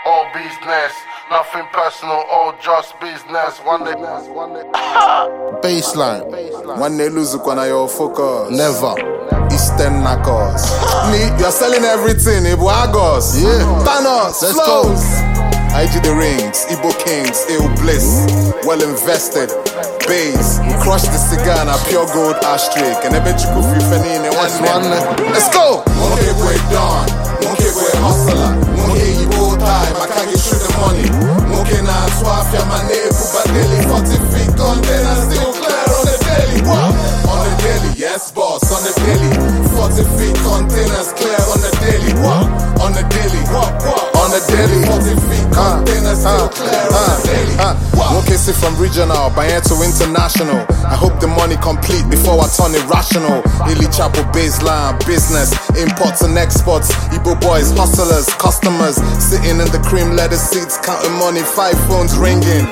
all business. Nothing personal, all just business. One day. Baseline. One day lose when I your focus. Never. Eastern knuckles. Me, you're selling everything. Ibu Agos. Yeah. Thanos. Let's flows. go. IG the rings. Igbo kings. Ill bliss. Well invested. Bays. Crush the cigar and a pure gold ashtray. And I bet you could feel funny in one. Let's go. Monkey boy Don. Monkey boy hustler. Monkey Igbo time. I can't get you the money. Monkey na swap ya mane. Pupa daily 40 feet container still clear on the daily. What? On the daily, yes boss. On the daily, 40 feet containers clear on the daily. What? On the daily, what? On the daily, 40 feet containers still clear on the daily. Okay, see from regional, Bayern to international. I hope the money complete before I turn irrational. Illy Chapo baseline, business, imports and exports. Igbo boys, hustlers, customers, sitting in the cream leather seats, counting money, 5 phones ringing.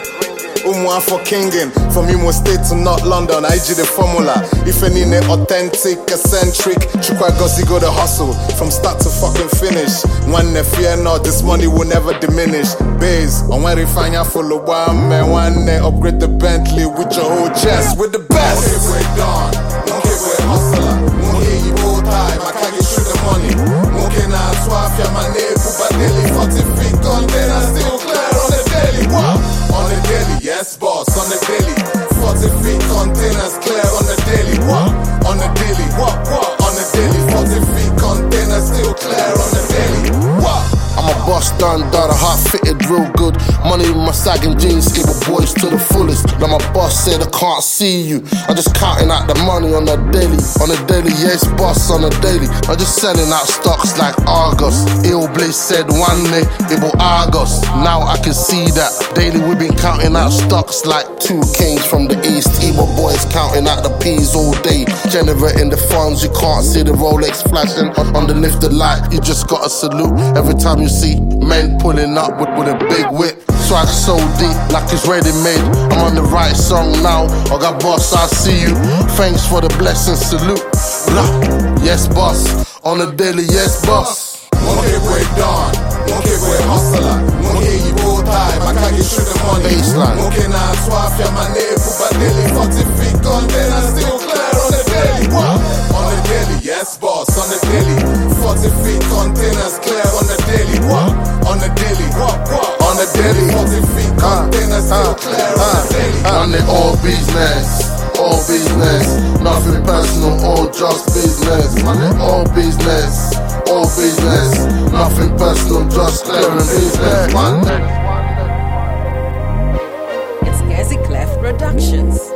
One for kinging, from Imo State to North London, IG the formula. If any authentic, eccentric, Chukwagosi go the hustle, from start to fucking finish. One fear not, this money will never diminish. Bays, on when refine ya full of one man, one upgrade the Bentley with your whole chest, with the best. Monkey boy Don, monkey boy hustler, monkey Igbo time, I can't get you the money. Monkey na swap ya mane, pupa daily, 40 feet container still clear on the daily. What? On the daily, yes boss, on the daily 40 feet containers clear on the daily. What? On the daily, what? On the daily 40 feet containers still clear on the daily. What? I'm a boss done, a heart fitted real good. Money in my sagging jeans, Igbo boys to the fullest. Now my boss said I can't see you. I'm just counting out the money on the daily. On the daily, yes boss, on the daily. I'm just selling out stocks like Argos. Ill Blaze said one day, Igbo Argos. Now I can see that daily we've been counting out stocks like 2 kings from the east. Igbo boys counting out the P's all day. Generating the funds, you can't see the Rolex flashing on the lifted light. You just gotta salute every time you see men pulling up with a big whip. Swag so deep, like it's ready made. I'm on the right song now. I got boss, I see you. Thanks for the blessing, salute. Blah. Yes, boss. On the daily, yes, boss. Monkey boy Don, monkey boy hustler, monkey Igbo time, I can't get you the money. Baseline. Monkey na swap ya mane, pupa daily, 40 feet container still clear on the daily. What? On the daily, yes boss. On the daily, 40 feet containers clear on the daily. What? On the daily, what? On the daily, 40 feet containers still clear on the daily. On the all business, all business. Nothing personal, all just business. On the all business, all business. Nothing personal, just clearing business. It's Gazi Clef Productions.